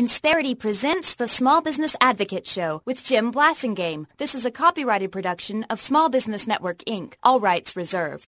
Insperity presents the Small Business Advocate Show with Jim Blasingame. This is a copyrighted production of Small Business Network, Inc., all rights reserved.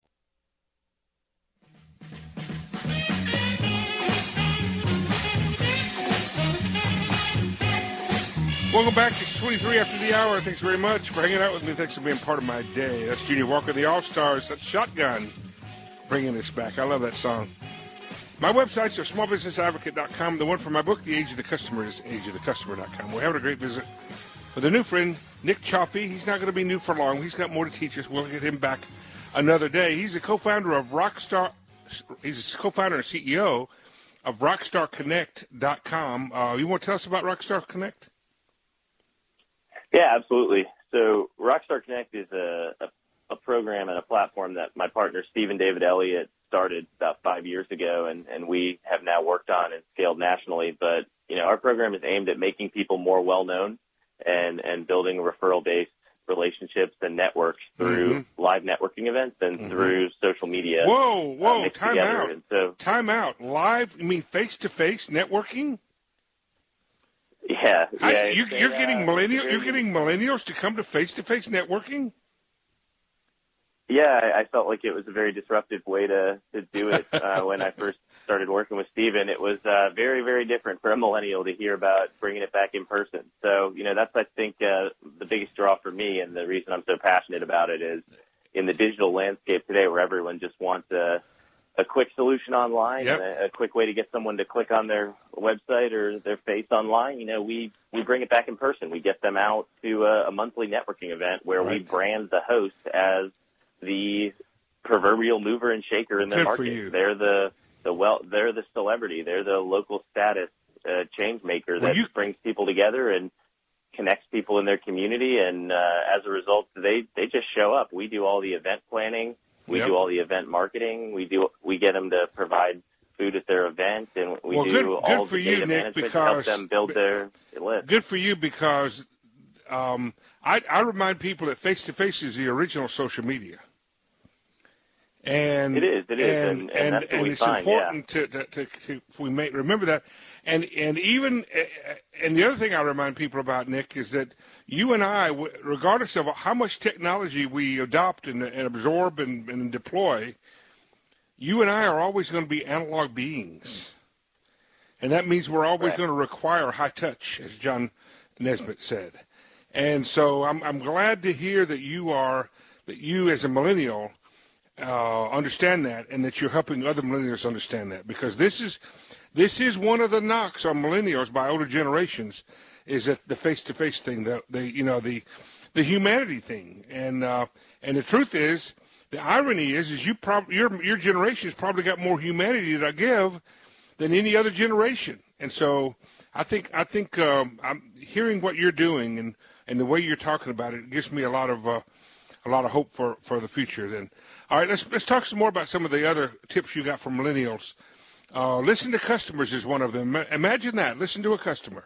Welcome back. It's 23 after the hour. Thanks very much for hanging out with me. Thanks for being part of my day. That's Junior Walker, the All-Stars. That's Shotgun bringing us back. I love that song. My websites are smallbusinessadvocate.com. The one for my book, The Age of the Customer, is ageofthecustomer.com. We're having a great visit with a new friend, Nick Chaffee. He's not going to be new for long. He's got more to teach us. We'll get him back another day. He's a co-founder of Rockstar. He's a co-founder and CEO of RockstarConnect.com. You want to tell us about Rockstar Connect? Yeah, absolutely. So Rockstar Connect is a program and a platform that my partner, Stephen David Elliott, started about 5 years ago, and we have now worked on and scaled nationally. But, our program is aimed at making people more well-known and building referral-based relationships and networks through live networking events and through social media. Whoa, time out. Time out. Live, you mean face-to-face networking? Yeah. You're getting millennials to come to face-to-face networking? Yeah, I felt like it was a very disruptive way to do it when I first started working with Stephen. It was very, very different for a millennial to hear about bringing it back in person. So, that's, I think, the biggest draw for me, and the reason I'm so passionate about it is in the digital landscape today where everyone just wants a quick solution online, and a quick way to get someone to click on their website or their face online. We bring it back in person. We get them out to a monthly networking event where we brand the host as the proverbial mover and shaker in their market. They're the celebrity. They're the local status change maker that brings people together and connects people in their community. And as a result, they just show up. We do all the event planning. We do all the event marketing. We get them to provide food at their event, and we do all the data management to help them build their list. Good for you, because I remind people that face-to-face is the original social media. And it is, and that's what we it's find, important to we may remember that, and even the other thing I remind people about, Nick, is that you and I, regardless of how much technology we adopt and absorb and deploy, you and I are always going to be analog beings, and that means we're always going to require high touch, as John Nesbitt said. And so I'm glad to hear that you as a millennial understand that, and that you're helping other millennials understand that, because this is one of the knocks on millennials by older generations, is that the face-to-face thing, the humanity thing, and the truth is, the irony is your generation has probably got more humanity to give than any other generation, and so I think I'm hearing what you're doing and the way you're talking about it gives me a lot of hope for the future. Then, all right, let's talk some more about some of the other tips you got from millennials. Listen to customers is one of them. Imagine that. Listen to a customer.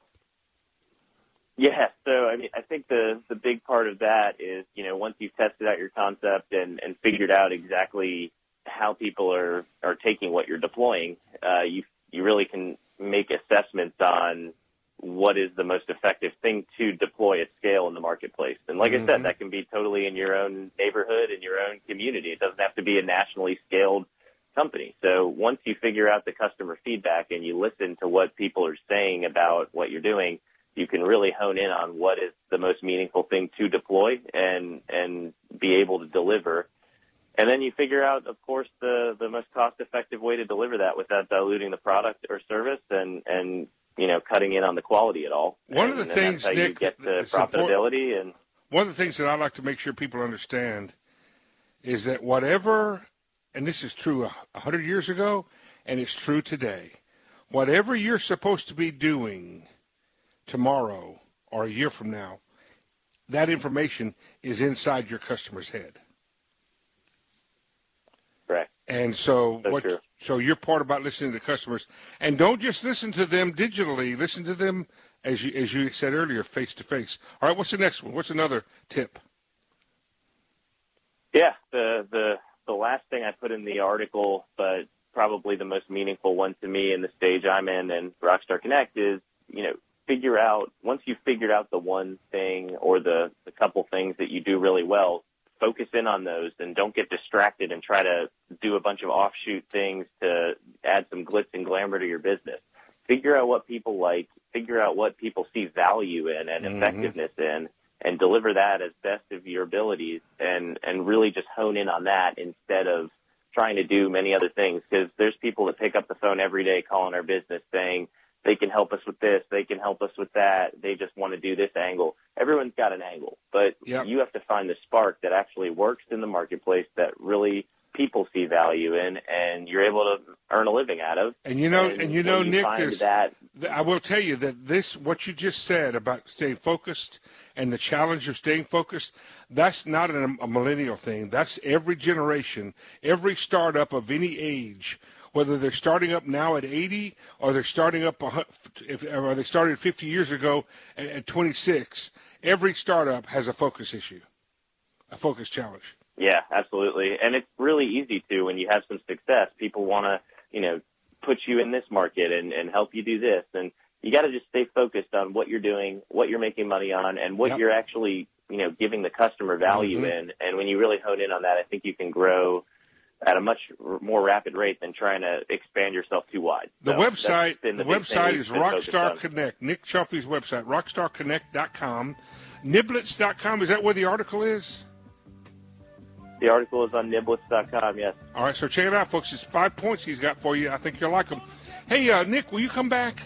Yeah. So, I think the big part of that is, once you've tested out your concept and figured out exactly how people are taking what you're deploying, you really can make assessments on what is the most effective thing to deploy at scale in the marketplace. And like I said, that can be totally in your own neighborhood, in your own community. It doesn't have to be a nationally scaled company. So once you figure out the customer feedback and you listen to what people are saying about what you're doing, you can really hone in on what is the most meaningful thing to deploy and be able to deliver. And then you figure out, of course, the most cost-effective way to deliver that without diluting the product or service and cutting in on the quality at all. One of the things, that's how Nick, you get to profitability. And one of the things that I like to make sure people understand is that whatever, and this is true 100 years ago, and it's true today, whatever you're supposed to be doing tomorrow or a year from now, that information is inside your customer's head. Correct. And so true. So you're part about listening to customers, and don't just listen to them digitally. Listen to them, as you said earlier, face to face. All right, what's the next one? What's another tip? Yeah, the last thing I put in the article, but probably the most meaningful one to me in the stage I'm in and Rockstar Connect is once you've figured out the one thing or the couple things that you do really well, focus in on those and don't get distracted and try to do a bunch of offshoot things to add some glitz and glamour to your business. Figure out what people like, figure out what people see value in and effectiveness in, and deliver that as best of your abilities, and really just hone in on that instead of trying to do many other things, because there's people that pick up the phone every day calling our business saying they can help us with this, they can help us with that, they just want to do this angle. Everyone's got an angle, but you have to find the spark that actually works in the marketplace that really people see value in and you're able to earn a living out of. And Nick, I will tell you that what you just said about staying focused and the challenge of staying focused, that's not a millennial thing. That's every generation, every startup of any age, whether they're starting up now at 80 or they're starting up, or they started 50 years ago at 26. Every startup has a focus issue, a focus challenge. Yeah, absolutely. And it's really easy to, when you have some success, people want to, put you in this market and help you do this. And you got to just stay focused on what you're doing, what you're making money on, and what you're actually, giving the customer value in. And when you really hone in on that, I think you can grow at a much more rapid rate than trying to expand yourself too wide. The website is Rockstar Connect, Nick Chaffee's website, rockstarconnect.com. Niblets.com, is that where the article is? The article is on Niblets.com, yes. All right, so check it out, folks. It's 5 points he's got for you. I think you'll like them. Hey, Nick, will you come back?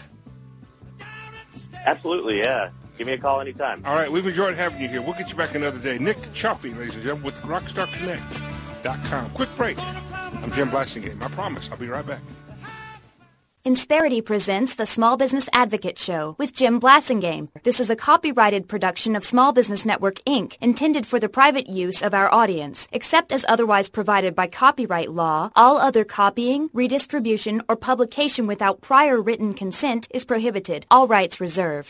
Absolutely, yeah. Give me a call anytime. All right, we've enjoyed having you here. We'll get you back another day. Nick Chaffee, ladies and gentlemen, with RockstarConnect.com. Quick break. I'm Jim Blasingame. I promise I'll be right back. Insperity presents the Small Business Advocate Show with Jim Blasingame. This is a copyrighted production of Small Business Network, Inc., intended for the private use of our audience. Except as otherwise provided by copyright law, all other copying, redistribution, or publication without prior written consent is prohibited. All rights reserved.